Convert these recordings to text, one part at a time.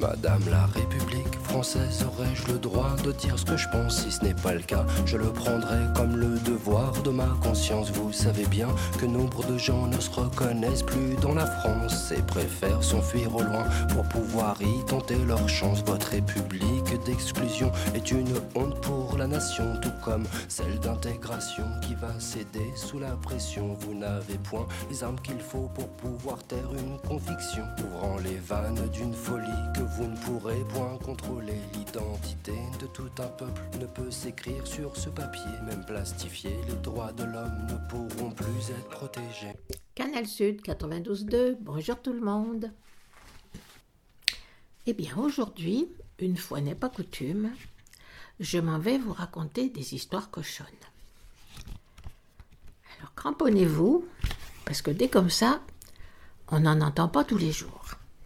Madame la République française, aurais-je le droit de dire ce que je pense? Si ce n'est pas le cas, je le prendrai comme le devoir de ma conscience. Vous savez bien que nombre de gens ne se reconnaissent plus dans la France et préfèrent s'enfuir au loin pour pouvoir y tenter leur chance. Votre République d'exclusion est une honte pour la nation, tout comme celle d'intégration qui va céder sous la pression. Vous n'avez point les armes qu'il faut pour pouvoir taire une conviction, ouvrant les vannes d'une folie que vous ne pourrez point contrôler. L'identité de tout un peuple ne peut s'écrire sur ce papier, même plastifié, les droits de l'homme ne pourront plus être protégés. Canal Sud 92.2, bonjour tout le monde. Eh bien aujourd'hui, une fois n'est pas coutume, je m'en vais vous raconter des histoires cochonnes. Alors cramponnez-vous, parce que dès comme ça, on n'en entend pas tous les jours.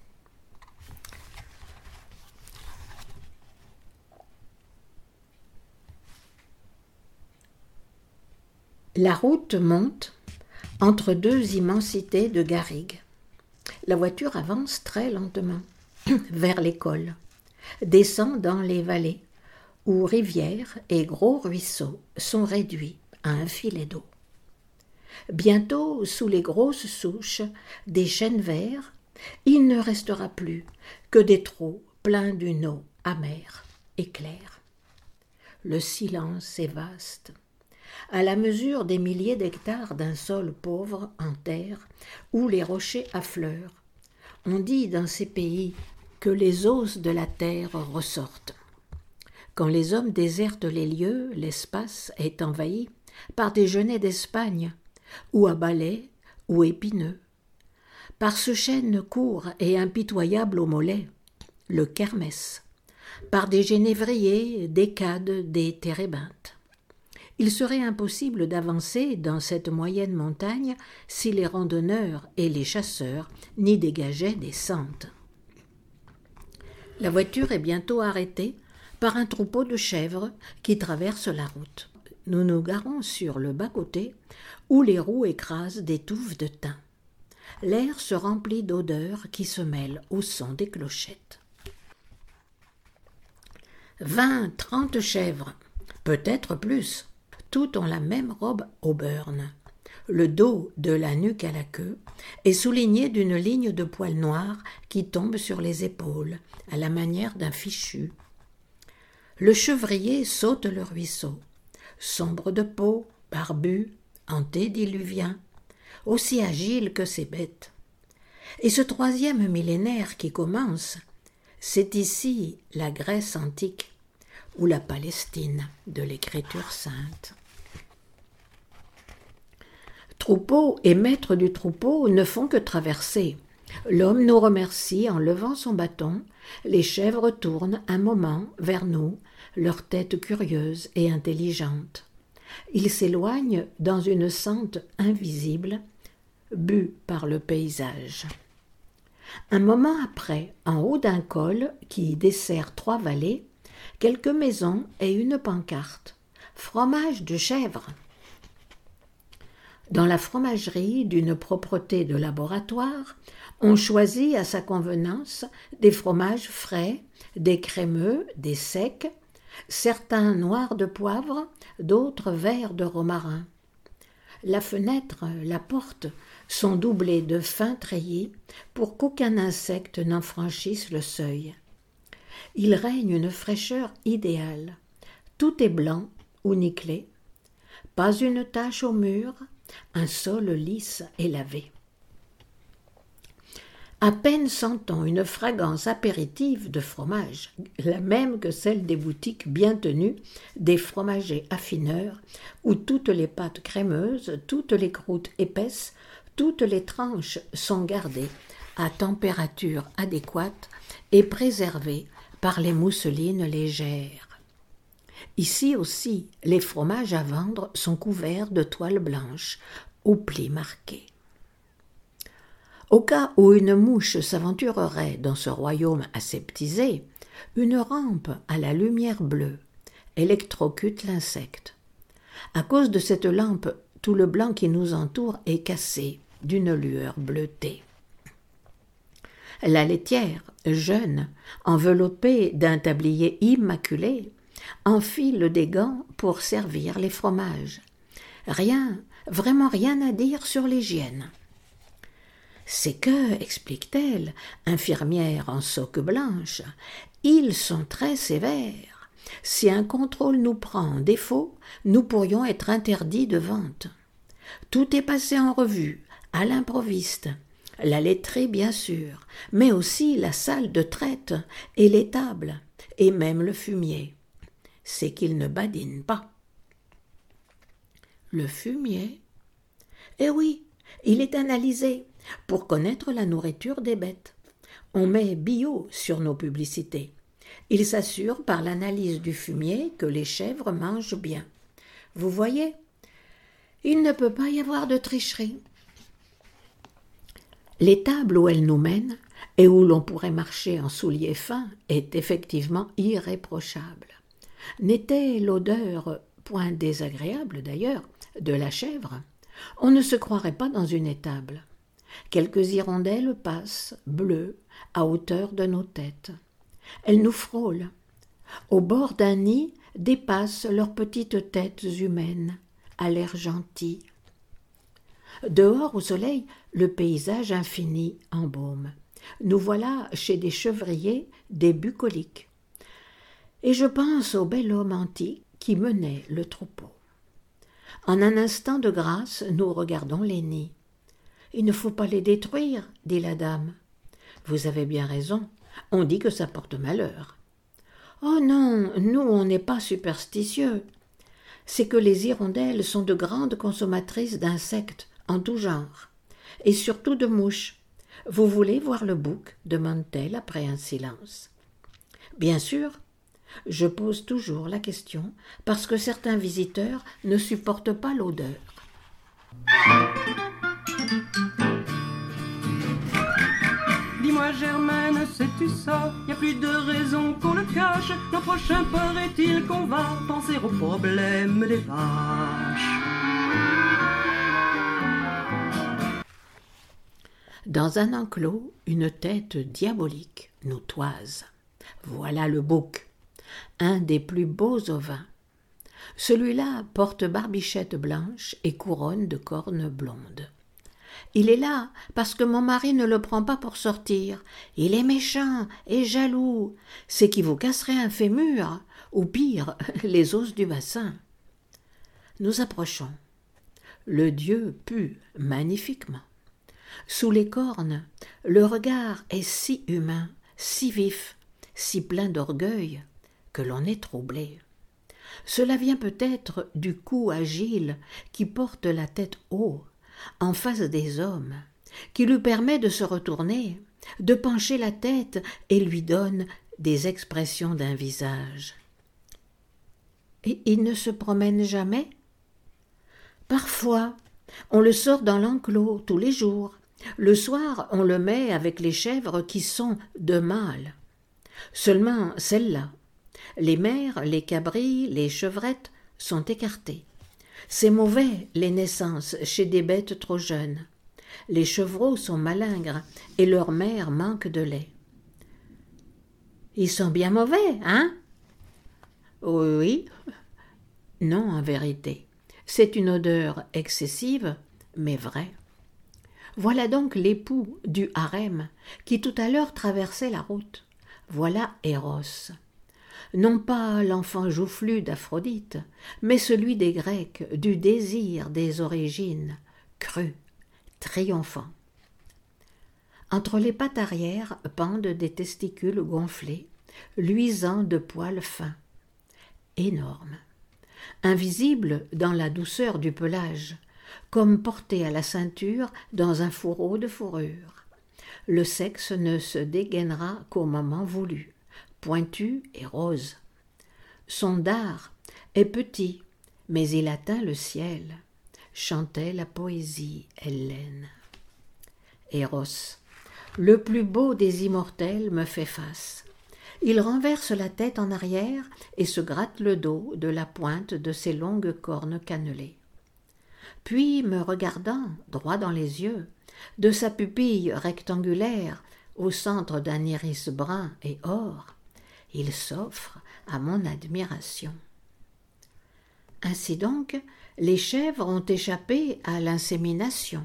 La route monte entre deux immensités de garrigues. La voiture avance très lentement vers l'école, descend dans les vallées où rivières et gros ruisseaux sont réduits à un filet d'eau. Bientôt, sous les grosses souches des chênes verts, il ne restera plus que des trous pleins d'une eau amère et claire. Le silence est vaste, à la mesure des milliers d'hectares d'un sol pauvre en terre où les rochers affleurent. On dit dans ces pays que les os de la terre ressortent. Quand les hommes désertent les lieux, l'espace est envahi par des genêts d'Espagne, ou à balais, ou épineux. Par ce chêne court et impitoyable au mollet, le kermès, par des génévriers, des cades, des térébinthes. Il serait impossible d'avancer dans cette moyenne montagne si les randonneurs et les chasseurs n'y dégageaient des sentes. La voiture est bientôt arrêtée par un troupeau de chèvres qui traverse la route. Nous nous garons sur le bas-côté où les roues écrasent des touffes de thym. L'air se remplit d'odeurs qui se mêlent au son des clochettes. 20, 30 chèvres, peut-être plus. Toutes ont la même robe auburn. Le dos, de la nuque à la queue, est souligné d'une ligne de poils noirs qui tombe sur les épaules, à la manière d'un fichu. Le chevrier saute le ruisseau, sombre de peau, barbu, antédiluvien, aussi agile que ses bêtes. Et ce troisième millénaire qui commence, c'est ici la Grèce antique, ou la Palestine de l'Écriture sainte. Troupeau et maître du troupeau ne font que traverser. L'homme nous remercie en levant son bâton. Les chèvres tournent un moment vers nous, leur tête curieuse et intelligente. Ils s'éloignent dans une sente invisible, bue par le paysage. Un moment après, en haut d'un col qui dessert 3 vallées, quelques maisons et une pancarte. Fromage de chèvre. Dans la fromagerie d'une propreté de laboratoire, on choisit à sa convenance des fromages frais, des crémeux, des secs, certains noirs de poivre, d'autres verts de romarin. La fenêtre, la porte sont doublées de fins treillis pour qu'aucun insecte n'en franchisse le seuil. Il règne une fraîcheur idéale. Tout est blanc ou nickelé. Pas une tache au mur, un sol lisse et lavé. À peine sent-on une fragrance apéritive de fromage, la même que celle des boutiques bien tenues des fromagers affineurs, où toutes les pâtes crémeuses, toutes les croûtes épaisses, toutes les tranches sont gardées à température adéquate et préservées par les mousselines légères. Ici aussi, les fromages à vendre sont couverts de toile blanche aux plis marqués. Au cas où une mouche s'aventurerait dans ce royaume aseptisé, une rampe à la lumière bleue électrocute l'insecte. À cause de cette lampe, tout le blanc qui nous entoure est cassé d'une lueur bleutée. La laitière, jeune, enveloppée d'un tablier immaculé, enfile des gants pour servir les fromages. Rien, vraiment rien à dire sur l'hygiène. C'est que, explique-t-elle, infirmière en soque blanche, ils sont très sévères. Si un contrôle nous prend en défaut, nous pourrions être interdits de vente. Tout est passé en revue, à l'improviste. La laiterie, bien sûr, mais aussi la salle de traite et les tables, et même le fumier. C'est qu'ils ne badinent pas. Le fumier? Eh oui, il est analysé pour connaître la nourriture des bêtes. On met bio sur nos publicités. Il s'assure par l'analyse du fumier que les chèvres mangent bien. Vous voyez, il ne peut pas y avoir de tricherie. L'étable où elle nous mène et où l'on pourrait marcher en souliers fins est effectivement irréprochable. N'était l'odeur point désagréable d'ailleurs de la chèvre, on ne se croirait pas dans une étable. Quelques hirondelles passent, bleues, à hauteur de nos têtes. Elles nous frôlent. Au bord d'un nid dépassent leurs petites têtes humaines, à l'air gentil. Dehors au soleil, le paysage infini embaume. Nous voilà chez des chevriers, des bucoliques. Et je pense au bel homme antique qui menait le troupeau. En un instant de grâce, nous regardons les nids. « Il ne faut pas les détruire, dit la dame. »« Vous avez bien raison, on dit que ça porte malheur. »« Oh non, nous on n'est pas superstitieux. C'est que les hirondelles sont de grandes consommatrices d'insectes en tout genre, et surtout de mouches. Vous voulez voir le bouc ?» demande-t-elle après un silence. Bien sûr, je pose toujours la question parce que certains visiteurs ne supportent pas l'odeur. Dis-moi Germaine, sais-tu ça? Y a plus de raison qu'on le cache. L'an prochain paraît-il qu'on va penser au problème des vaches. Dans un enclos, une tête diabolique nous toise. Voilà le bouc, un des plus beaux ovins. Celui-là porte barbichette blanche et couronne de cornes blondes. Il est là parce que mon mari ne le prend pas pour sortir. Il est méchant et jaloux. C'est qui vous casserait un fémur, ou pire, les os du bassin. Nous approchons. Le dieu pue magnifiquement. Sous les cornes, le regard est si humain, si vif, si plein d'orgueil, que l'on est troublé. Cela vient peut-être du cou agile qui porte la tête haut, en face des hommes, qui lui permet de se retourner, de pencher la tête et lui donne des expressions d'un visage. Et il ne se promène jamais? Parfois, on le sort dans l'enclos tous les jours. Le soir, on le met avec les chèvres qui sont de mâles. Seulement celles-là. Les mères, les cabris, les chevrettes sont écartées. C'est mauvais, les naissances, chez des bêtes trop jeunes. Les chevreaux sont malingres et leurs mères manquent de lait. Ils sont bien mauvais, hein? Oui. Non, en vérité. C'est une odeur excessive, mais vraie. Voilà donc l'époux du harem qui tout à l'heure traversait la route. Voilà Eros. Non pas l'enfant joufflu d'Aphrodite, mais celui des Grecs, du désir des origines, cru, triomphant. Entre les pattes arrière pendent des testicules gonflés, luisants de poils fins, énormes, invisibles dans la douceur du pelage, comme portés à la ceinture dans un fourreau de fourrure. Le sexe ne se dégainera qu'au moment voulu, pointu et rose. Son dard est petit, mais il atteint le ciel, chantait la poésie hellène. Eros, le plus beau des immortels, me fait face. Il renverse la tête en arrière et se gratte le dos de la pointe de ses longues cornes cannelées. Puis, me regardant droit dans les yeux, de sa pupille rectangulaire au centre d'un iris brun et or, il s'offre à mon admiration. Ainsi donc, les chèvres ont échappé à l'insémination.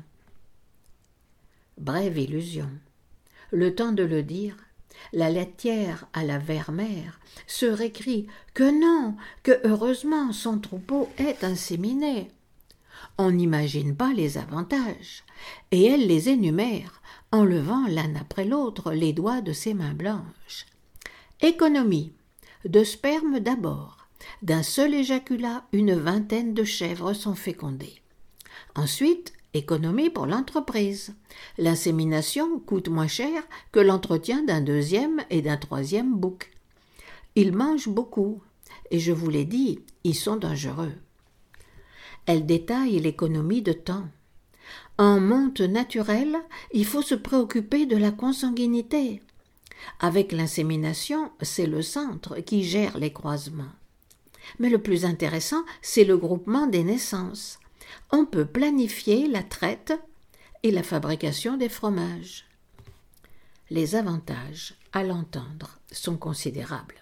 Brève illusion. Le temps de le dire, la laitière à la vermère se récrie que non, que heureusement son troupeau est inséminé. On n'imagine pas les avantages, et elle les énumère en levant l'un après l'autre les doigts de ses mains blanches. Économie. De sperme d'abord. D'un seul éjaculat, une vingtaine de chèvres sont fécondées. Ensuite, économie pour l'entreprise. L'insémination coûte moins cher que l'entretien d'un deuxième et d'un troisième bouc. Ils mangent beaucoup, et je vous l'ai dit, ils sont dangereux. Elle détaille l'économie de temps. En monte naturelle, il faut se préoccuper de la consanguinité. Avec l'insémination, c'est le centre qui gère les croisements. Mais le plus intéressant, c'est le groupement des naissances. On peut planifier la traite et la fabrication des fromages. Les avantages, à l'entendre, sont considérables.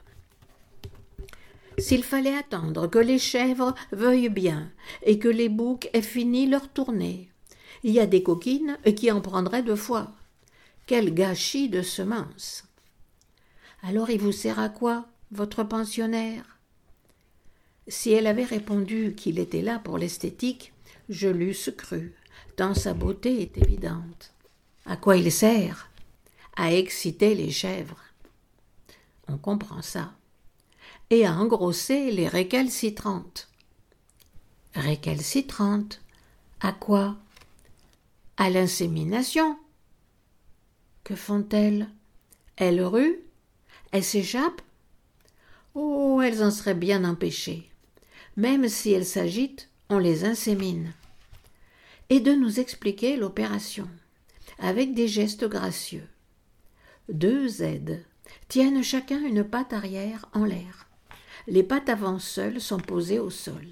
S'il fallait attendre que les chèvres veuillent bien et que les boucs aient fini leur tournée, il y a des coquines qui en prendraient 2 fois. Quel gâchis de semences! Alors il vous sert à quoi, votre pensionnaire? Si elle avait répondu qu'il était là pour l'esthétique, je l'eusse cru, tant sa beauté est évidente. À quoi il sert? À exciter les chèvres. On comprend ça. Et à engrosser les récalcitrantes. Récalcitrantes? À quoi? À l'insémination. Que font-elles? Elles ruent? Elles s'échappent? Oh, elles en seraient bien empêchées. Même si elles s'agitent, on les insémine. Et de nous expliquer l'opération, avec des gestes gracieux. 2 aides tiennent chacun une patte arrière en l'air. Les pattes avant seules sont posées au sol.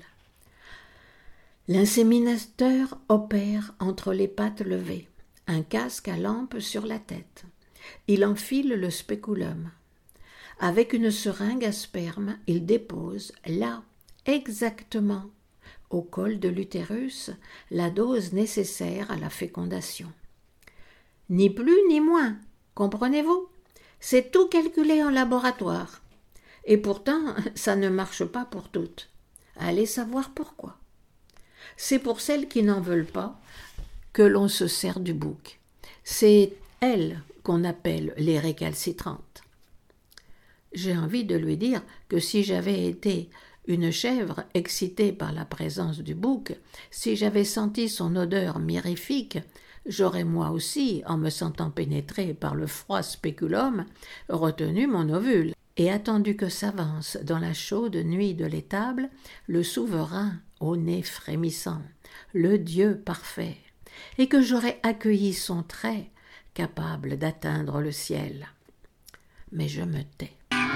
L'inséminateur opère entre les pattes levées, un casque à lampe sur la tête. Il enfile le spéculum. Avec une seringue à sperme, il dépose là, exactement, au col de l'utérus, la dose nécessaire à la fécondation. Ni plus ni moins, comprenez-vous? C'est tout calculé en laboratoire. Et pourtant, ça ne marche pas pour toutes. Allez savoir pourquoi. C'est pour celles qui n'en veulent pas que l'on se sert du bouc. C'est elles qu'on appelle les récalcitrantes. J'ai envie de lui dire que si j'avais été une chèvre excitée par la présence du bouc, si j'avais senti son odeur mirifique, j'aurais moi aussi, en me sentant pénétrée par le froid spéculum, retenu mon ovule et attendu que s'avance dans la chaude nuit de l'étable le souverain au nez frémissant, le Dieu parfait, et que j'aurais accueilli son trait capable d'atteindre le ciel. Mais je me tais.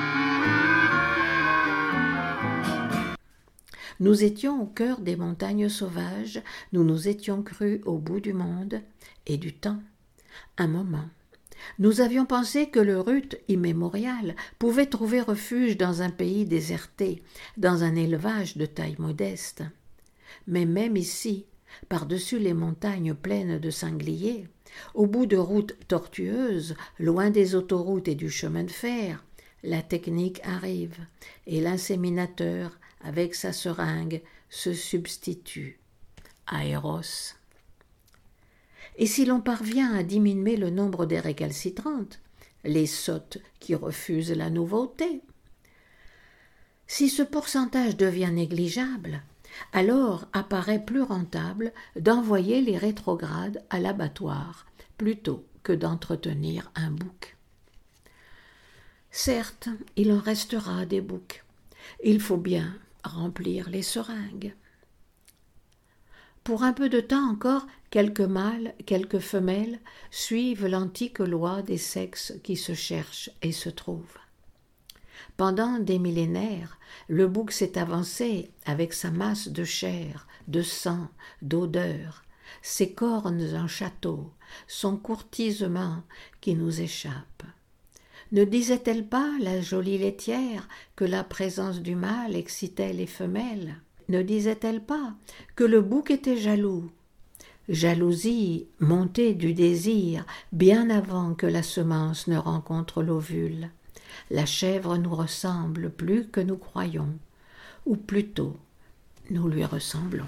Nous étions au cœur des montagnes sauvages, nous nous étions crus au bout du monde et du temps. Un moment, nous avions pensé que le rut immémorial pouvait trouver refuge dans un pays déserté, dans un élevage de taille modeste. Mais même ici, par-dessus les montagnes pleines de sangliers, au bout de routes tortueuses, loin des autoroutes et du chemin de fer, la technique arrive et l'inséminateur, avec sa seringue, se substitue. Aéros. Et si l'on parvient à diminuer le nombre des récalcitrantes, les sottes qui refusent la nouveauté, si ce pourcentage devient négligeable, alors apparaît plus rentable d'envoyer les rétrogrades à l'abattoir plutôt que d'entretenir un bouc. Certes, il en restera des boucs. Il faut bien remplir les seringues. Pour un peu de temps encore, quelques mâles, quelques femelles suivent l'antique loi des sexes qui se cherchent et se trouvent. Pendant des millénaires, le bouc s'est avancé avec sa masse de chair, de sang, d'odeur, ses cornes un château, son courtisement qui nous échappe. Ne disait-elle pas, la jolie laitière, que la présence du mâle excitait les femelles? Ne disait-elle pas que le bouc était jaloux? Jalousie montée du désir bien avant que la semence ne rencontre l'ovule. La chèvre nous ressemble plus que nous croyons, ou plutôt, nous lui ressemblons.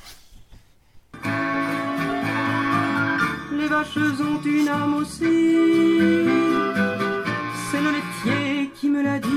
Les vaches ont une âme aussi, c'est le laitier qui me l'a dit.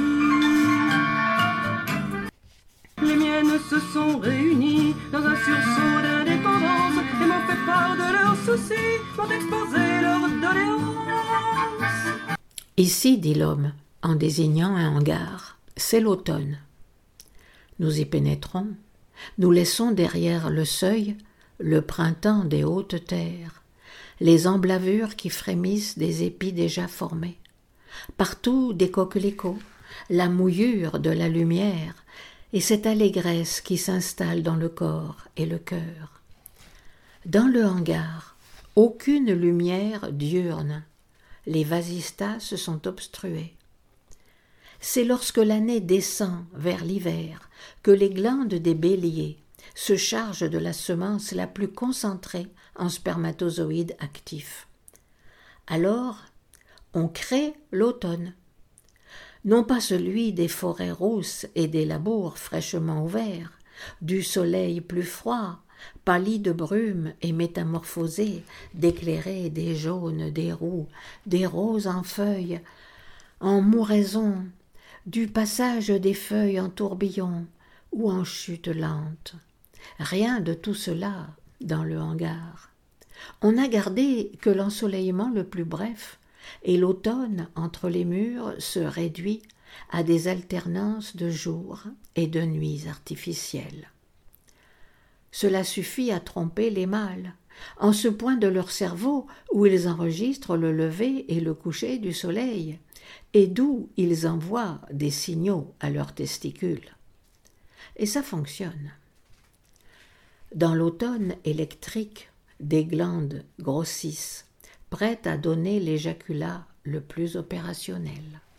Les miennes se sont réunies dans un sursaut d'indépendance et m'ont fait part de leurs soucis, m'ont exposé leurs doléances. Ici, dit l'homme, en désignant un hangar, c'est l'automne. Nous y pénétrons, nous laissons derrière le seuil le printemps des hautes terres, les emblavures qui frémissent des épis déjà formés. Partout des coquelicots, la mouillure de la lumière, et cette allégresse qui s'installe dans le corps et le cœur. Dans le hangar, aucune lumière diurne. Les vasistas se sont obstrués. C'est lorsque l'année descend vers l'hiver que les glandes des béliers se chargent de la semence la plus concentrée en spermatozoïdes actifs. Alors, on crée l'automne. Non pas celui des forêts rousses et des labours fraîchement ouverts, du soleil plus froid, pâli de brume et métamorphosé, d'éclairés, des jaunes, des roux, des roses en feuilles, en mouraison, du passage des feuilles en tourbillon ou en chute lente. Rien de tout cela dans le hangar. On n'a gardé que l'ensoleillement le plus bref, et l'automne entre les murs se réduit à des alternances de jours et de nuits artificielles. Cela suffit à tromper les mâles, en ce point de leur cerveau où ils enregistrent le lever et le coucher du soleil, et d'où ils envoient des signaux à leurs testicules. Et ça fonctionne. Dans l'automne électrique, des glandes grossissent, prêtes à donner l'éjaculat le plus opérationnel.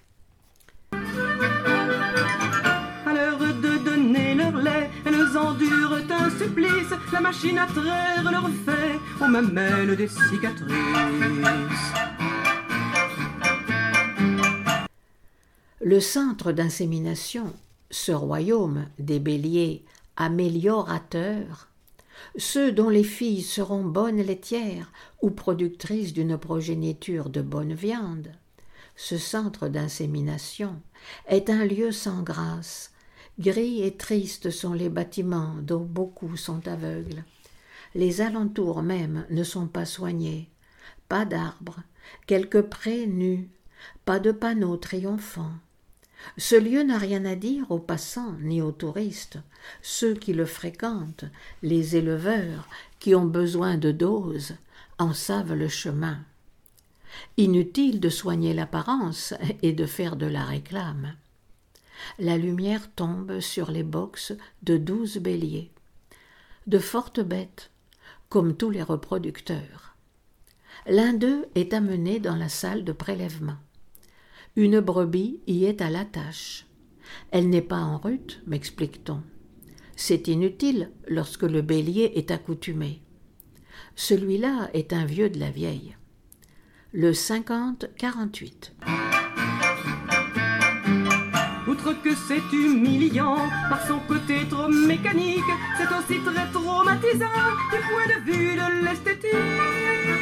À l'heure de donner leur lait, elles endurent un supplice. La machine à traire leur fait aux mamelles des cicatrices. Le centre d'insémination, ce royaume des béliers améliorateurs, ceux dont les filles seront bonnes laitières ou productrices d'une progéniture de bonne viande, ce centre d'insémination est un lieu sans grâce. Gris et tristes sont les bâtiments dont beaucoup sont aveugles. Les alentours même ne sont pas soignés. Pas d'arbres, quelques prés nus, pas de panneaux triomphants. Ce lieu n'a rien à dire aux passants ni aux touristes, ceux qui le fréquentent, les éleveurs qui ont besoin de doses, en savent le chemin. Inutile de soigner l'apparence et de faire de la réclame. La lumière tombe sur les boxes de 12 béliers, de fortes bêtes, comme tous les reproducteurs. L'un d'eux est amené dans la salle de prélèvement. Une brebis y est à la tâche. Elle n'est pas en rut, m'explique-t-on. C'est inutile lorsque le bélier est accoutumé. Celui-là est un vieux de la vieille. Le 50-48. Outre que c'est humiliant par son côté trop mécanique, c'est aussi très traumatisant du point de vue de l'esthétique.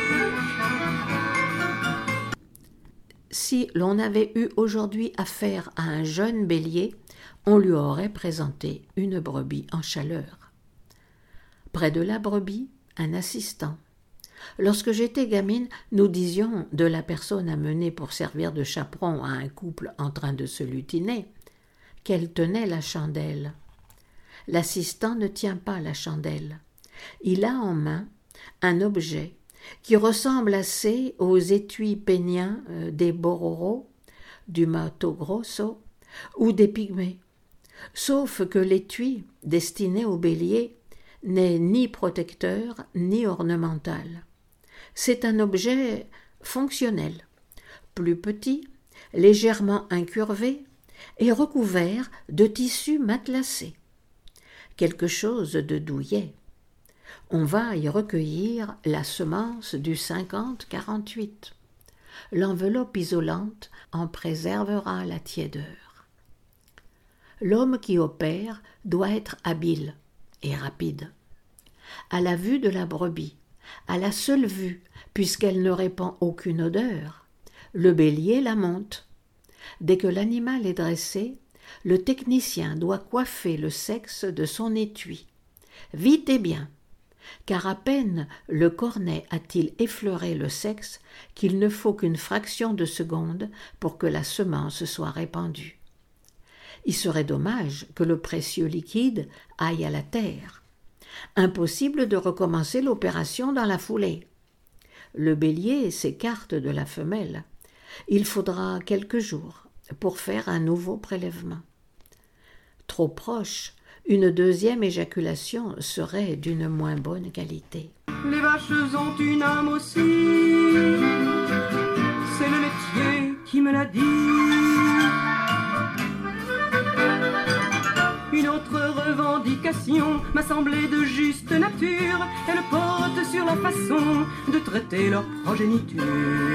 Si l'on avait eu aujourd'hui affaire à un jeune bélier, on lui aurait présenté une brebis en chaleur. Près de la brebis, un assistant. Lorsque j'étais gamine, nous disions de la personne amenée pour servir de chaperon à un couple en train de se lutiner qu'elle tenait la chandelle. L'assistant ne tient pas la chandelle. Il a en main un objet qui ressemble assez aux étuis péniens des Bororo, du Mato Grosso ou des Pygmées, sauf que l'étui, destiné au bélier, n'est ni protecteur ni ornemental. C'est un objet fonctionnel, plus petit, légèrement incurvé et recouvert de tissu matelassé. Quelque chose de douillet. On va y recueillir la semence du 50-48. L'enveloppe isolante en préservera la tiédeur. L'homme qui opère doit être habile et rapide. À la vue de la brebis, à la seule vue, puisqu'elle ne répand aucune odeur, le bélier la monte. Dès que l'animal est dressé, le technicien doit coiffer le sexe de son étui. Vite et bien, car à peine le cornet a-t-il effleuré le sexe qu'il ne faut qu'une fraction de seconde pour que la semence soit répandue. Il serait dommage que le précieux liquide aille à la terre. Impossible de recommencer l'opération dans la foulée. Le bélier s'écarte de la femelle. Il faudra quelques jours pour faire un nouveau prélèvement. Trop proche, une deuxième éjaculation serait d'une moins bonne qualité. Les vaches ont une âme aussi, c'est le laitier qui me l'a dit. Une autre revendication m'a semblé de juste nature, elle porte sur la façon de traiter leur progéniture.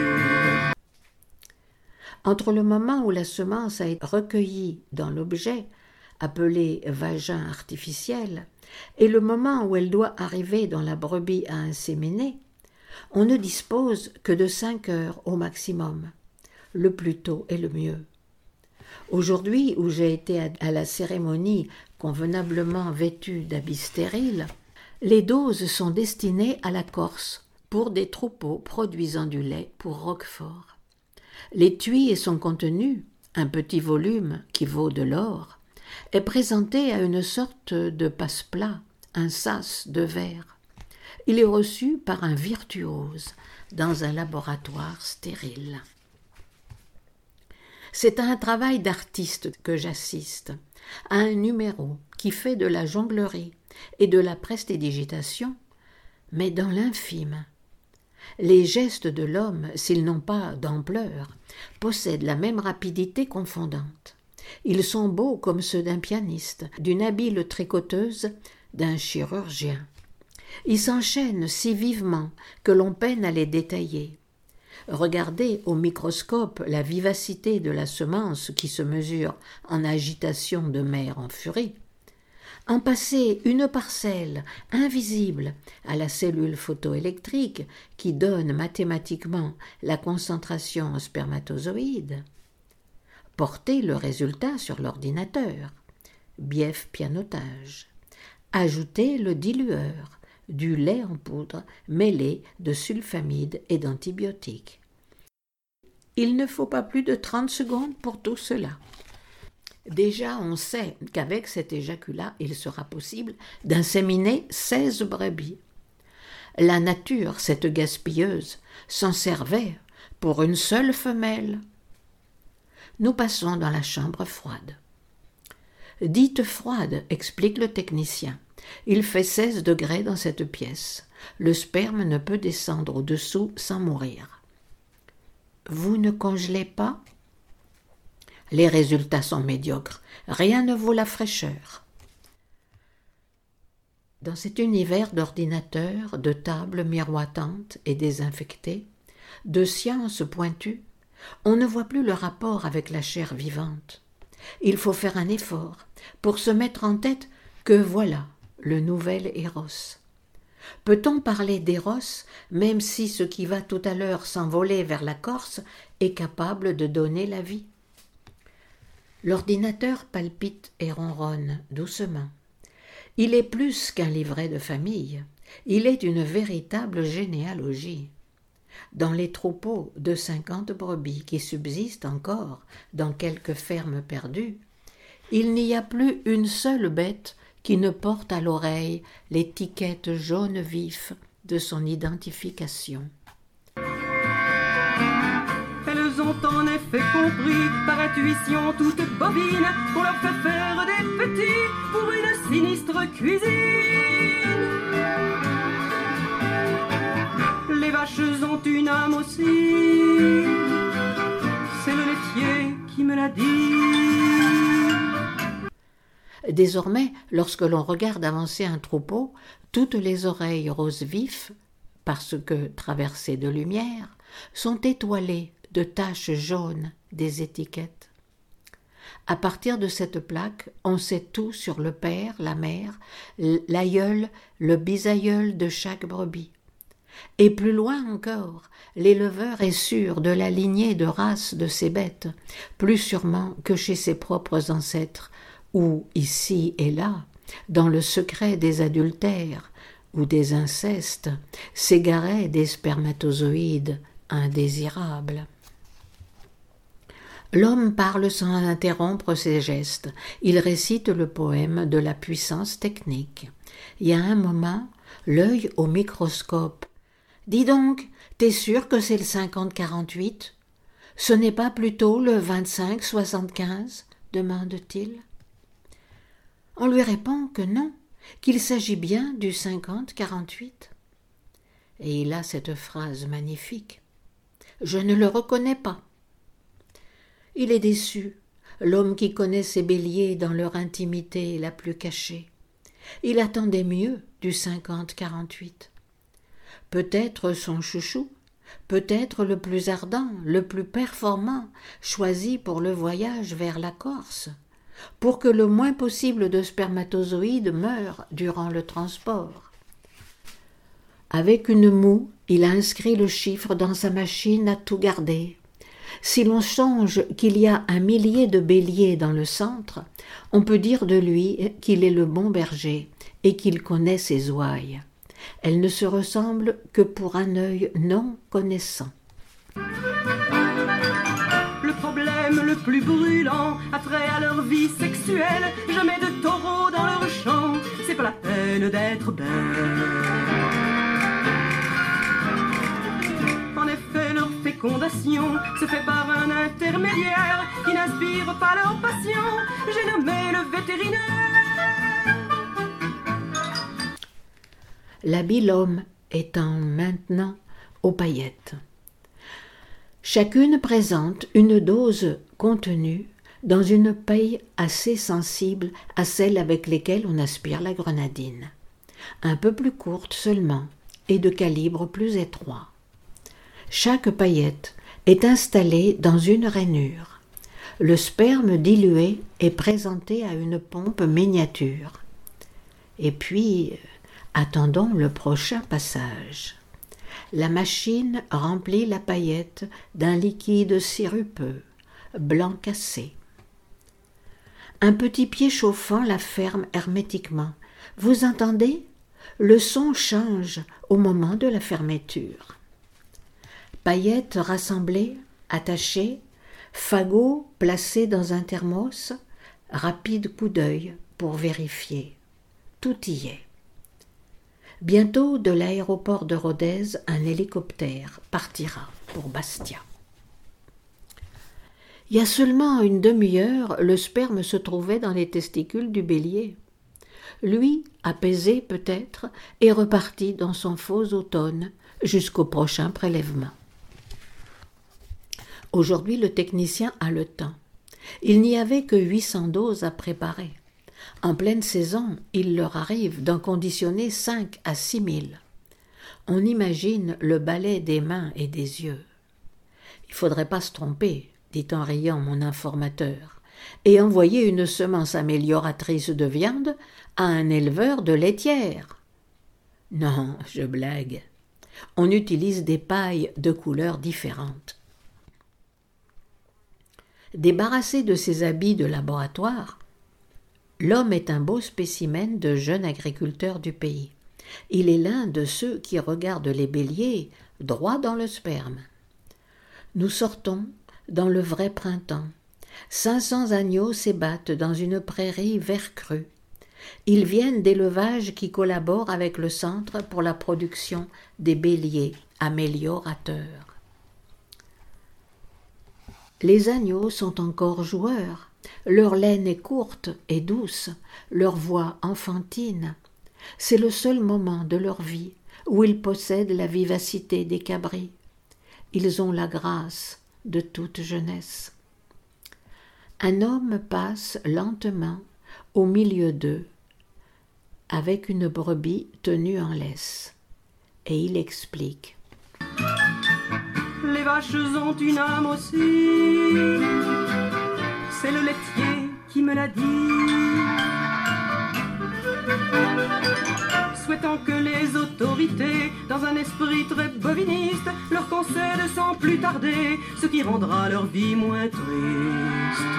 Entre le moment où la semence a été recueillie dans l'objet, appelé vagin artificiel, et le moment où elle doit arriver dans la brebis à inséminer, on ne dispose que de 5 heures au maximum. Le plus tôt est le mieux. Aujourd'hui, où j'ai été à la cérémonie convenablement vêtue d'habits stériles, les doses sont destinées à la Corse, pour des troupeaux produisant du lait pour Roquefort. L'étui et son contenu, un petit volume qui vaut de l'or, est présenté à une sorte de passe-plat, un sas de verre. Il est reçu par un virtuose dans un laboratoire stérile. C'est à un travail d'artiste que j'assiste, à un numéro qui fait de la jonglerie et de la prestidigitation, mais dans l'infime. Les gestes de l'homme, s'ils n'ont pas d'ampleur, possèdent la même rapidité confondante. Ils sont beaux comme ceux d'un pianiste, d'une habile tricoteuse, d'un chirurgien. Ils s'enchaînent si vivement que l'on peine à les détailler. Regardez au microscope la vivacité de la semence qui se mesure en agitation de mer en furie. En passer une parcelle invisible à la cellule photoélectrique qui donne mathématiquement la concentration en spermatozoïdes. Porter le résultat sur l'ordinateur, bief pianotage. Ajouter le dilueur, du lait en poudre mêlé de sulfamide et d'antibiotiques. Il ne faut pas plus de 30 secondes pour tout cela. Déjà, on sait qu'avec cet éjaculat, il sera possible d'inséminer 16 brebis. La nature, cette gaspilleuse, s'en servait pour une seule femelle. Nous passons dans la chambre froide. Dite froide, explique le technicien. Il fait 16 degrés dans cette pièce. Le sperme ne peut descendre au-dessous sans mourir. Vous ne congelez pas ? Les résultats sont médiocres. Rien ne vaut la fraîcheur. Dans cet univers d'ordinateurs, de tables miroitantes et désinfectées, de sciences pointues, on ne voit plus le rapport avec la chair vivante. Il faut faire un effort pour se mettre en tête que voilà le nouvel Eros. Peut-on parler d'Eros même si ce qui va tout à l'heure s'envoler vers la Corse est capable de donner la vie ? L'ordinateur palpite et ronronne doucement. Il est plus qu'un livret de famille, il est une véritable généalogie. Dans les troupeaux de 50 brebis qui subsistent encore dans quelques fermes perdues, il n'y a plus une seule bête qui ne porte à l'oreille l'étiquette jaune vif de son identification. Elles ont en effet compris par intuition toute bovine qu'on leur fait faire des petits pour une sinistre cuisine. Les vaches ont une âme aussi, c'est le laitier qui me l'a dit. Désormais, lorsque l'on regarde avancer un troupeau, toutes les oreilles rose vif, parce que traversées de lumière, sont étoilées de taches jaunes des étiquettes. À partir de cette plaque, on sait tout sur le père, la mère, l'aïeul, le bisaïeul de chaque brebis. Et plus loin encore, l'éleveur est sûr de la lignée de race de ces bêtes, plus sûrement que chez ses propres ancêtres, ou ici et là, dans le secret des adultères ou des incestes, s'égaraient des spermatozoïdes indésirables. L'homme parle sans interrompre ses gestes. Il récite le poème de la puissance technique. Il y a un moment, l'œil au microscope. « Dis donc, t'es sûr que c'est le 50-48 ? Ce n'est pas plutôt le 25-75 ?» demande-t-il. On lui répond que non, qu'il s'agit bien du 50-48. Et il a cette phrase magnifique. « Je ne le reconnais pas. » Il est déçu, l'homme qui connaît ses béliers dans leur intimité la plus cachée. Il attendait mieux du 50-48. Peut-être son chouchou, peut-être le plus ardent, le plus performant, choisi pour le voyage vers la Corse, pour que le moins possible de spermatozoïdes meurent durant le transport. Avec une moue, il a inscrit le chiffre dans sa machine à tout garder. Si l'on songe qu'il y a 1 millier de béliers dans le centre, on peut dire de lui qu'il est le bon berger et qu'il connaît ses ouailles. Elles ne se ressemblent que pour un œil non connaissant. Le problème le plus brûlant, attrait à leur vie sexuelle, jamais de taureaux dans leur champ, c'est pas la peine d'être belle. En effet, leur fécondation se fait par un intermédiaire qui n'inspire pas leur passion, j'ai nommé le vétérinaire. L'habile homme étant maintenant aux paillettes. Chacune présente une dose contenue dans une paille assez sensible à celles avec lesquelles on aspire la grenadine, un peu plus courte seulement et de calibre plus étroit. Chaque paillette est installée dans une rainure. Le sperme dilué est présenté à une pompe miniature. Et puis, attendons le prochain passage. La machine remplit la paillette d'un liquide sirupeux, blanc cassé. Un petit pied chauffant la ferme hermétiquement. Vous entendez ? Le son change au moment de la fermeture. Paillettes rassemblées, attachées, fagots placés dans un thermos, rapide coup d'œil pour vérifier. Tout y est. Bientôt, de l'aéroport de Rodez, un hélicoptère partira pour Bastia. Il y a seulement une demi-heure, le sperme se trouvait dans les testicules du bélier. Lui, apaisé peut-être, est reparti dans son faux automne jusqu'au prochain prélèvement. Aujourd'hui, le technicien a le temps. Il n'y avait que 800 doses à préparer. En pleine saison, il leur arrive d'en conditionner 5 à 6 000. On imagine le balai des mains et des yeux. Il ne faudrait pas se tromper, dit en riant mon informateur, et envoyer une semence amélioratrice de viande à un éleveur de laitière. Non, je blague. On utilise des pailles de couleurs différentes. Débarrassé de ses habits de laboratoire, l'homme est un beau spécimen de jeune agriculteur du pays. Il est l'un de ceux qui regardent les béliers droit dans le sperme. Nous sortons dans le vrai printemps. 500 agneaux s'ébattent dans une prairie vert cru. Ils viennent d'élevages qui collaborent avec le centre pour la production des béliers améliorateurs. Les agneaux sont encore joueurs, leur laine est courte et douce, leur voix enfantine. C'est le seul moment de leur vie où ils possèdent la vivacité des cabris. Ils ont la grâce de toute jeunesse. Un homme passe lentement au milieu d'eux, avec une brebis tenue en laisse, et il explique. Les vaches ont une âme aussi, c'est le laitier qui me l'a dit. Souhaitant que les autorités, dans un esprit très boviniste, leur concèdent sans plus tarder ce qui rendra leur vie moins triste.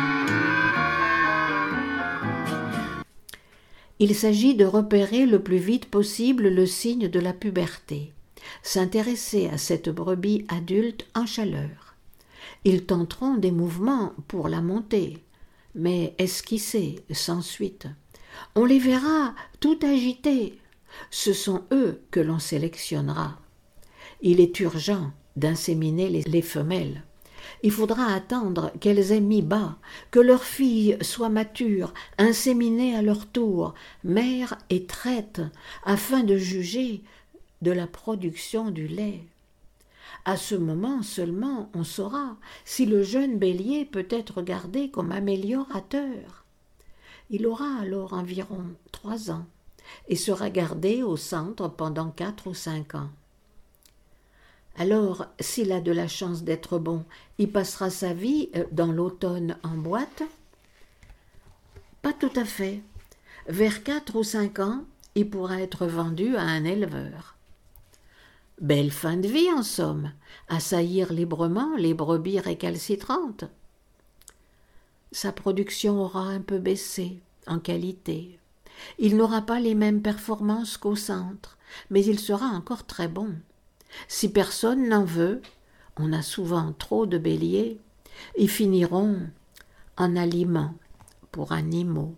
Il s'agit de repérer le plus vite possible le signe de la puberté, s'intéresser à cette brebis adulte en chaleur. Ils tenteront des mouvements pour la monter, mais esquissés, sans suite. On les verra tout agités. Ce sont eux que l'on sélectionnera. Il est urgent d'inséminer les femelles. Il faudra attendre qu'elles aient mis bas, que leurs filles soient matures, inséminées à leur tour, mères et traites, afin de juger de la production du lait. À ce moment seulement, on saura si le jeune bélier peut être gardé comme améliorateur. Il aura alors environ 3 ans et sera gardé au centre pendant 4 ou 5 ans. Alors, s'il a de la chance d'être bon, il passera sa vie dans l'automne en boîte? Pas tout à fait. Vers 4 ou 5 ans, il pourra être vendu à un éleveur. Belle fin de vie, en somme, assaillir librement les brebis récalcitrantes. Sa production aura un peu baissé en qualité. Il n'aura pas les mêmes performances qu'au centre, mais il sera encore très bon. Si personne n'en veut, on a souvent trop de béliers, ils finiront en aliments pour animaux.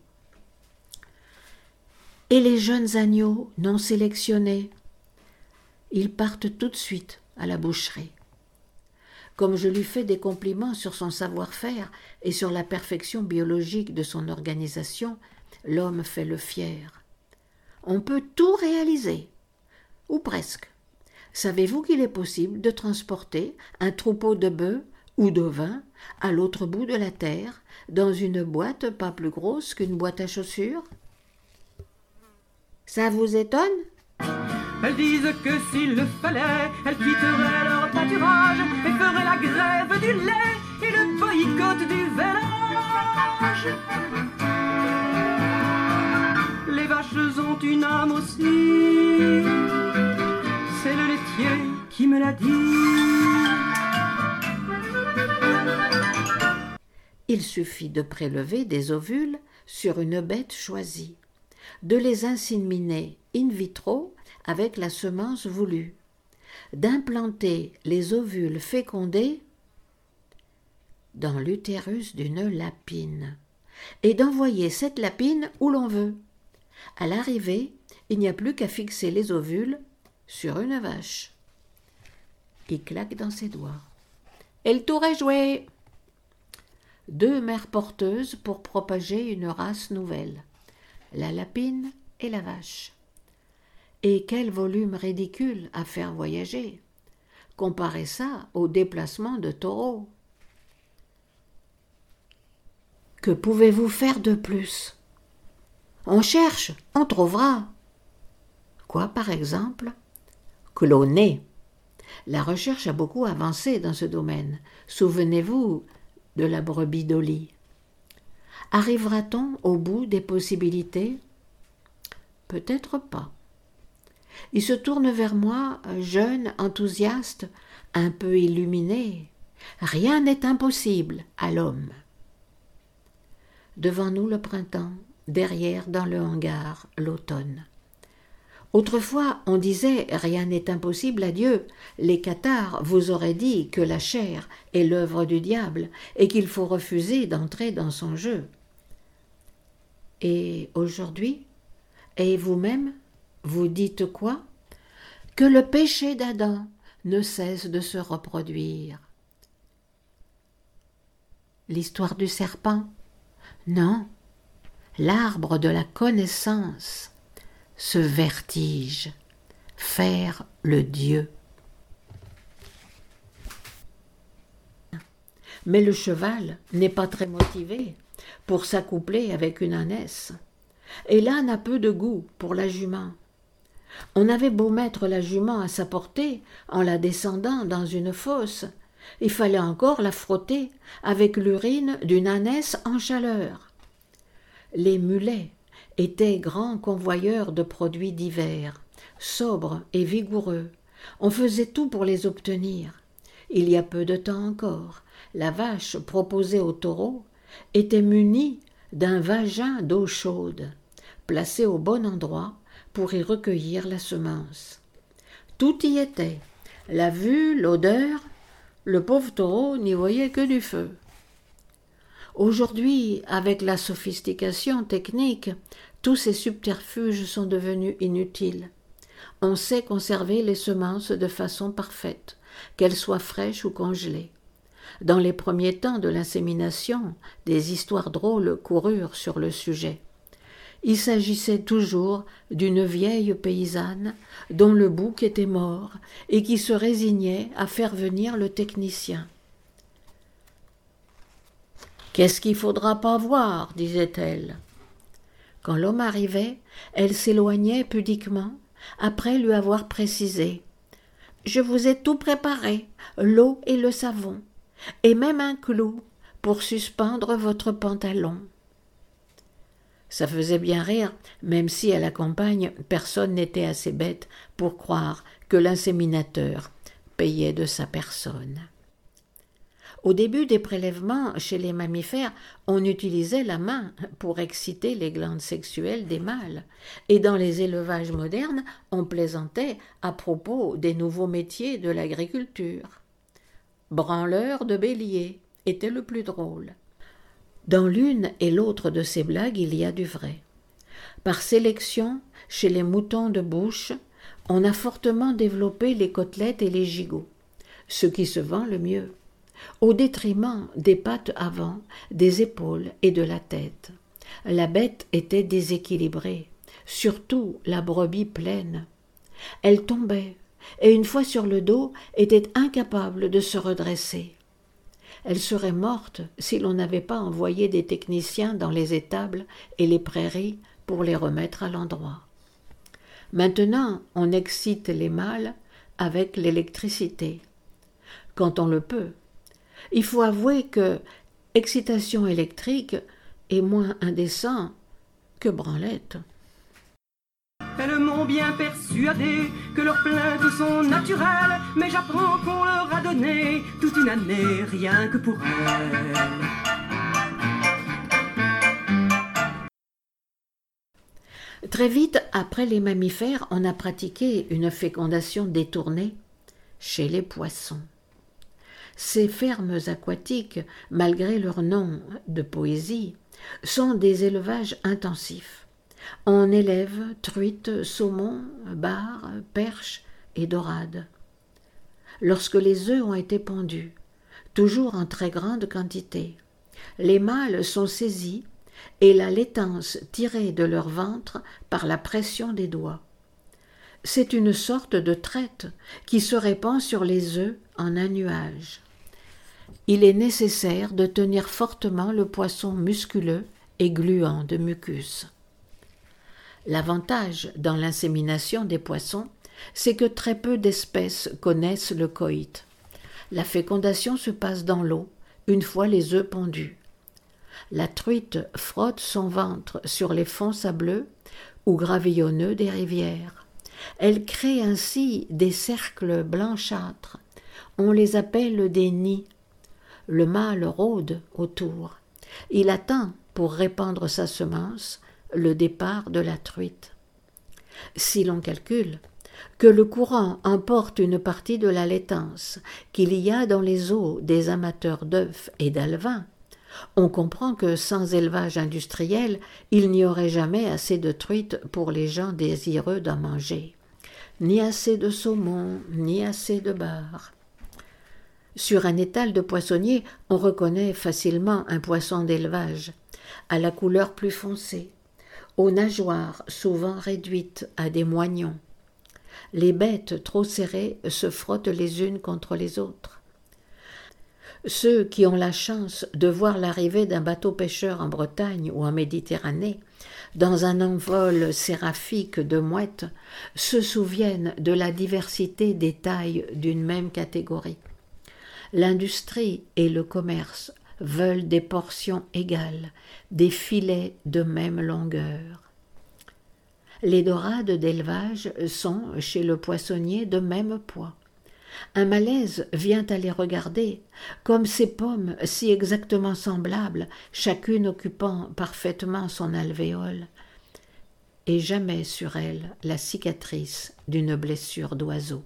Et les jeunes agneaux non sélectionnés, ils partent tout de suite à la boucherie. Comme je lui fais des compliments sur son savoir-faire et sur la perfection biologique de son organisation, l'homme fait le fier. On peut tout réaliser, ou presque. Savez-vous qu'il est possible de transporter un troupeau de bœufs ou d'ovins à l'autre bout de la terre, dans une boîte pas plus grosse qu'une boîte à chaussures? Ça vous étonne? Elles disent que s'il le fallait, elles quitteraient leur pâturage et feraient la grève du lait et le boycott du vélage. Les vaches ont une âme aussi, c'est le laitier qui me l'a dit. Il suffit de prélever des ovules sur une bête choisie, de les inséminer in vitro avec la semence voulue, d'implanter les ovules fécondés dans l'utérus d'une lapine et d'envoyer cette lapine où l'on veut. À l'arrivée, il n'y a plus qu'à fixer les ovules sur une vache. Il claque dans ses doigts. Et le tour est joué. 2 mères porteuses pour propager une race nouvelle, la lapine et la vache. Et quel volume ridicule à faire voyager! Comparez ça au déplacement de taureaux. Que pouvez-vous faire de plus? On cherche, on trouvera. Quoi, par exemple? Cloner. La recherche a beaucoup avancé dans ce domaine. Souvenez-vous de la brebis Dolly. Arrivera-t-on au bout des possibilités? Peut-être pas. Il se tourne vers moi, jeune, enthousiaste, un peu illuminé. Rien n'est impossible à l'homme. Devant nous le printemps, derrière dans le hangar l'automne. Autrefois, on disait « rien n'est impossible à Dieu ». Les cathares vous auraient dit que la chair est l'œuvre du diable et qu'il faut refuser d'entrer dans son jeu. Et aujourd'hui, et vous-même, vous dites quoi? Que le péché d'Adam ne cesse de se reproduire. l'histoire du serpent? Non, l'arbre de la connaissance, ce vertige, faire le Dieu. Mais le cheval n'est pas très motivé pour s'accoupler avec une ânesse, et l'âne a peu de goût pour la jument. On avait beau mettre la jument à sa portée en la descendant dans une fosse, il fallait encore la frotter avec l'urine d'une ânesse en chaleur. Les mulets étaient grands convoyeurs de produits divers, sobres et vigoureux. On faisait tout pour les obtenir. Il y a peu de temps encore, la vache proposée au taureau était munie d'un vagin d'eau chaude, placé au bon endroit pour y recueillir la semence. Tout y était, la vue, l'odeur, le pauvre taureau n'y voyait que du feu. Aujourd'hui, avec la sophistication technique, tous ces subterfuges sont devenus inutiles. On sait conserver les semences de façon parfaite, qu'elles soient fraîches ou congelées. Dans les premiers temps de l'insémination, des histoires drôles coururent sur le sujet. Il s'agissait toujours d'une vieille paysanne dont le bouc était mort et qui se résignait à faire venir le technicien. « Qu'est-ce qu'il faudra pas voir ?» disait-elle. Quand l'homme arrivait, elle s'éloignait pudiquement, après lui avoir précisé « Je vous ai tout préparé, l'eau et le savon, et même un clou pour suspendre votre pantalon. » Ça faisait bien rire, même si à la campagne, personne n'était assez bête pour croire que l'inséminateur payait de sa personne. Au début des prélèvements chez les mammifères, on utilisait la main pour exciter les glandes sexuelles des mâles, et dans les élevages modernes, on plaisantait à propos des nouveaux métiers de l'agriculture. Branleur de bélier était le plus drôle. Dans l'une et l'autre de ces blagues, il y a du vrai. Par sélection, chez les moutons de bouche, on a fortement développé les côtelettes et les gigots, ce qui se vend le mieux, au détriment des pattes avant, des épaules et de la tête. La bête était déséquilibrée, surtout la brebis pleine. Elle tombait, et une fois sur le dos, était incapable de se redresser. Elle serait morte si l'on n'avait pas envoyé des techniciens dans les étables et les prairies pour les remettre à l'endroit. Maintenant, on excite les mâles avec l'électricité, quand on le peut. Il faut avouer que excitation électrique est moins indécent que branlette. Elles m'ont bien persuadé que leurs plaintes sont naturelles, mais j'apprends qu'on leur a donné toute une année rien que pour elles. Très vite, après les mammifères, on a pratiqué une fécondation détournée chez les poissons. Ces fermes aquatiques, malgré leur nom de poésie, sont des élevages intensifs. On élève truites, saumons, bars, perches et dorades. Lorsque les œufs ont été pondus, toujours en très grande quantité, les mâles sont saisis et la laitance tirée de leur ventre par la pression des doigts. C'est une sorte de traite qui se répand sur les œufs en un nuage. Il est nécessaire de tenir fortement le poisson musculeux et gluant de mucus. L'avantage dans l'insémination des poissons, c'est que très peu d'espèces connaissent le coït. La fécondation se passe dans l'eau, une fois les œufs pondus. La truite frotte son ventre sur les fonds sableux ou gravillonneux des rivières. Elle crée ainsi des cercles blanchâtres. On les appelle des nids. Le mâle rôde autour. Il attend, pour répandre sa semence, le départ de la truite. Si l'on calcule que le courant emporte une partie de la laitance qu'il y a dans les eaux des amateurs d'œufs et d'alevins, on comprend que sans élevage industriel, il n'y aurait jamais assez de truites pour les gens désireux d'en manger, ni assez de saumon, ni assez de bar. Sur un étal de poissonnier, on reconnaît facilement un poisson d'élevage, à la couleur plus foncée, aux nageoires souvent réduites à des moignons. Les bêtes trop serrées se frottent les unes contre les autres. Ceux qui ont la chance de voir l'arrivée d'un bateau pêcheur en Bretagne ou en Méditerranée, dans un envol séraphique de mouettes, se souviennent de la diversité des tailles d'une même catégorie. L'industrie et le commerce veulent des portions égales, des filets de même longueur. Les dorades d'élevage sont, chez le poissonnier, de même poids. Un malaise vient à les regarder, comme ces pommes si exactement semblables, chacune occupant parfaitement son alvéole, et jamais sur elles la cicatrice d'une blessure d'oiseau.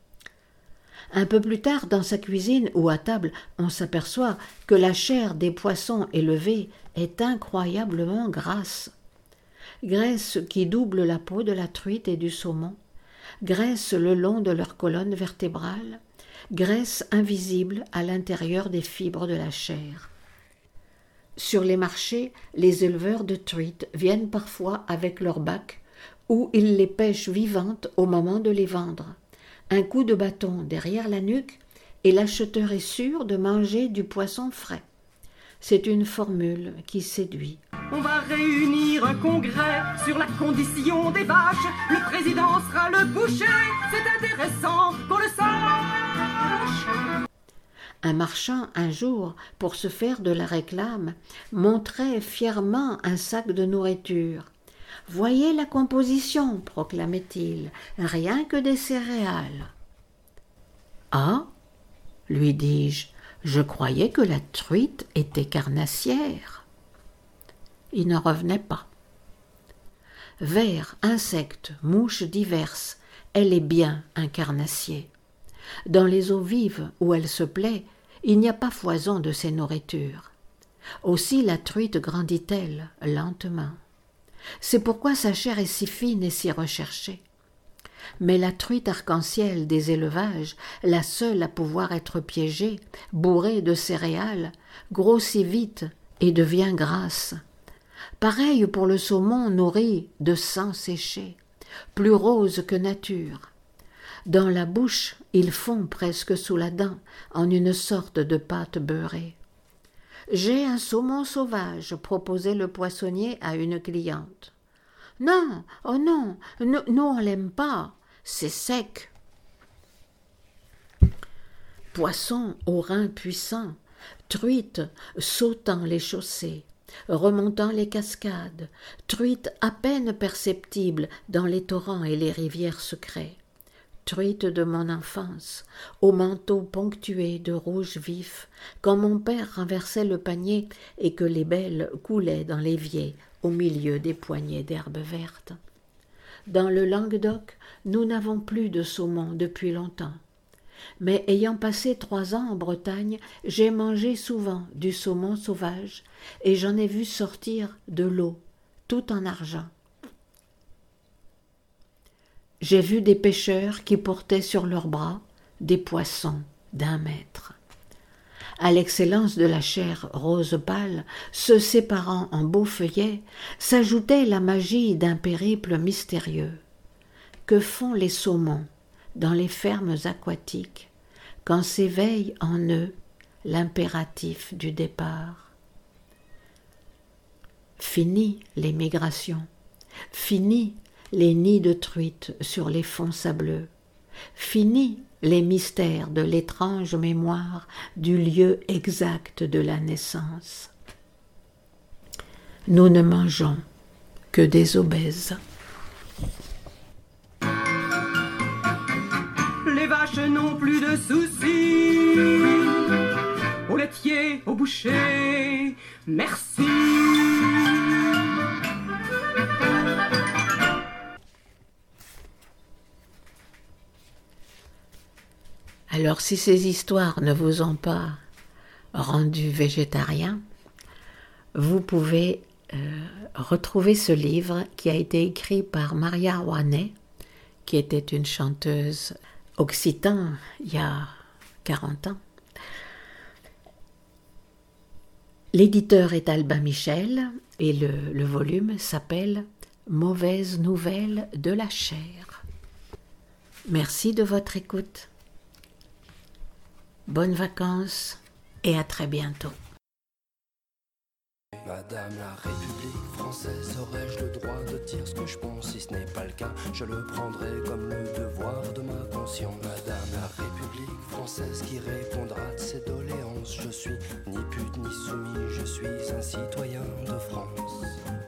Un peu plus tard, dans sa cuisine ou à table, on s'aperçoit que la chair des poissons élevés est incroyablement grasse. Graisse qui double la peau de la truite et du saumon, graisse le long de leur colonne vertébrale, graisse invisible à l'intérieur des fibres de la chair. Sur les marchés, les éleveurs de truites viennent parfois avec leurs bacs où ils les pêchent vivantes au moment de les vendre. Un coup de bâton derrière la nuque et l'acheteur est sûr de manger du poisson frais. C'est une formule qui séduit. On va réunir un congrès sur la condition des vaches. Le président sera le boucher. C'est intéressant qu'on le sache. Un marchand, un jour, pour se faire de la réclame, montrait fièrement un sac de nourriture. « Voyez la composition, proclamait-il, rien que des céréales. »« Ah, lui dis-je, je croyais que la truite était carnassière. » Il n'en revenait pas. Vers, insectes, mouches diverses, elle est bien un carnassier. Dans les eaux vives où elle se plaît, il n'y a pas foison de ses nourritures. Aussi la truite grandit-elle lentement. C'est pourquoi sa chair est si fine et si recherchée. Mais la truite arc-en-ciel des élevages, la seule à pouvoir être piégée, bourrée de céréales, grossit vite et devient grasse. Pareil pour le saumon nourri de sang séché, plus rose que nature. Dans la bouche, il fond presque sous la dent en une sorte de pâte beurrée. « J'ai un saumon sauvage, » proposait le poissonnier à une cliente. « Non, oh non, nous on l'aime pas, c'est sec. » Poisson aux reins puissants, truite sautant les chaussées, remontant les cascades, truite à peine perceptible dans les torrents et les rivières secrets. Truite de mon enfance, au manteau ponctué de rouge vif, quand mon père renversait le panier et que les belles coulaient dans l'évier au milieu des poignées d'herbes vertes. Dans le Languedoc, nous n'avons plus de saumon depuis longtemps. Mais ayant passé 3 ans en Bretagne, j'ai mangé souvent du saumon sauvage et j'en ai vu sortir de l'eau, tout en argent. J'ai vu des pêcheurs qui portaient sur leurs bras des poissons d'1 mètre. À l'excellence de la chair rose pâle, se séparant en beaux feuillets, s'ajoutait la magie d'un périple mystérieux. Que font les saumons dans les fermes aquatiques quand s'éveille en eux l'impératif du départ? Fini les migrations, fini les nids de truites sur les fonds sableux, fini les mystères de l'étrange mémoire du lieu exact de la naissance. Nous ne mangeons que des obèses. Les vaches n'ont plus de soucis. Au laitier, au boucher, merci. Alors si ces histoires ne vous ont pas rendu végétarien, vous pouvez retrouver ce livre qui a été écrit par Maria Rouanet, qui était une chanteuse occitane il y a 40 ans, L'éditeur est Albin Michel et le volume s'appelle « Mauvaises nouvelles de la chair ». Merci de votre écoute. Bonnes vacances et à très bientôt. Madame la République française, aurais-je le droit de dire ce que je pense? Si ce n'est pas le cas, je le prendrai comme le devoir de ma conscience. Madame la République française qui répondra de ses doléances. Je suis ni pute ni soumis, je suis un citoyen de France.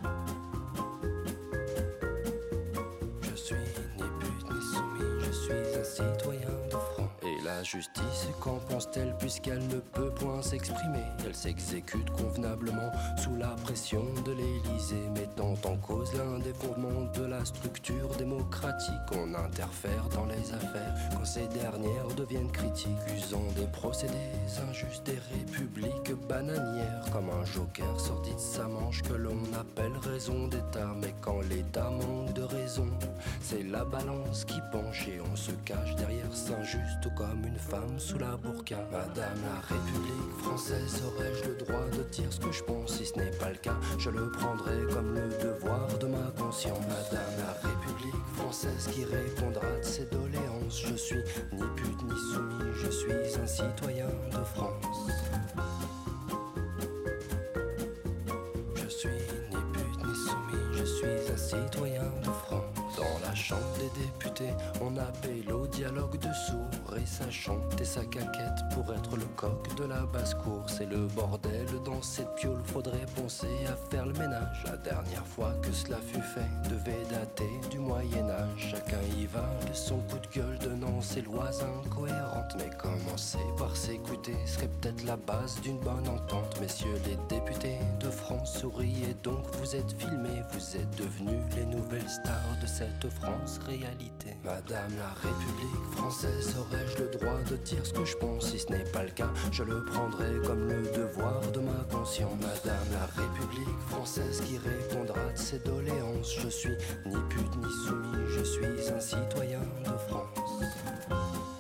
Je suis ni pute ni soumis, je suis un citoyen de France. Et la justice, qu'en pense-t-elle puisqu'elle ne peut point s'exprimer? Elle s'exécute convenablement sous la pression de l'Élysée, mettant en cause l'un des fondements de la structure démocratique. On interfère dans les affaires quand ces dernières deviennent critiques, usant des procédés injustes, des républiques bananières, comme un joker sorti de sa manche que l'on appelle raison d'État. Mais quand l'État manque de raison, c'est la balance qui penche et on se cache derrière Saint-Just comme une femme sous la burqa. Madame la République française, aurais-je le droit de dire ce que je pense? Si ce n'est pas le cas, je le prendrai comme le devoir de ma conscience. Madame la République française qui répondra de ses doléances. Je suis ni pute ni soumis, je suis un citoyen de France. Je suis ni pute ni soumis, je suis un citoyen de France. Dans la chambre des députés, on appelle au dialogue de sourds et ça chante et sa caquette pour être le coq de la basse-cour. C'est le bordel dans cette piole, faudrait penser à faire le ménage. La dernière fois que cela fut fait devait dater du Moyen-Âge. Chacun y va de son coup de gueule, donnant ses lois incohérentes. Mais commencer par s'écouter serait peut-être la base d'une bonne entente. Messieurs les députés de France, souriez donc, vous êtes filmés, vous êtes devenus les nouvelles stars de cette France réalité. Madame la République française, aurais-je le droit de dire ce que je pense? Si ce n'est pas le cas, je le prendrai comme le devoir de ma conscience. Madame la République française qui répondra de ses doléances. Je suis ni pute ni soumis, je suis un citoyen de France.